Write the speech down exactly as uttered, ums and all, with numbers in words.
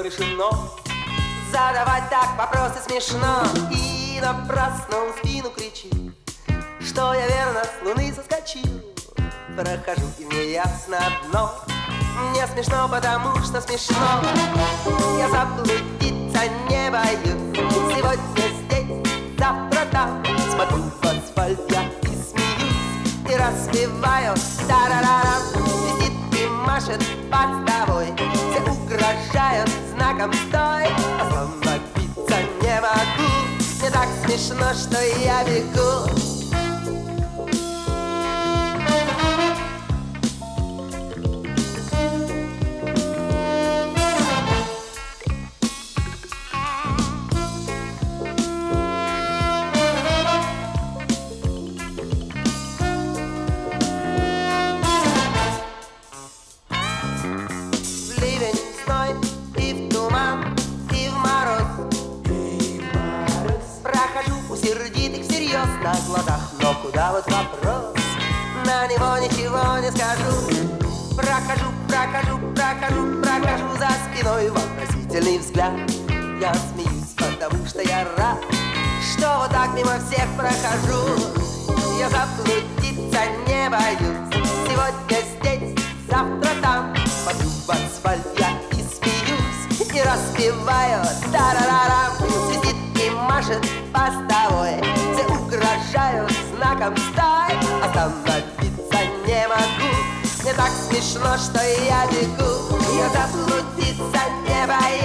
разрешено задавать так вопросы смешно. И напрасно он в спину кричит, что я верно с луны соскочил. Прохожу, и мне ясно одно: мне смешно, потому что смешно. Я заблудиться не боюсь. Сегодня здесь, завтра там. Смотрю в асфальт я и смеюсь, и распеваю та-ра-ра-рам. Висит и машет постовой, все угрожают знаком стой. Остановиться не могу, мне так смешно, что я бегу. На глазах, но куда вот вопрос? На него ничего не скажу. Прохожу, прохожу, прохожу, прохожу за спиной вопросительный взгляд. Я смеюсь, потому что я рад, что вот так мимо всех прохожу. Я заблудиться не боюсь. Сегодня здесь, завтра там. Смотрю в асфальт я и смеюсь, и распеваю та-ра-ра-рам. Светит и машет постовой, все угрожают знаком стой. Остановиться не могу, мне так смешно, что я бегу. Я заблудиться не боюсь.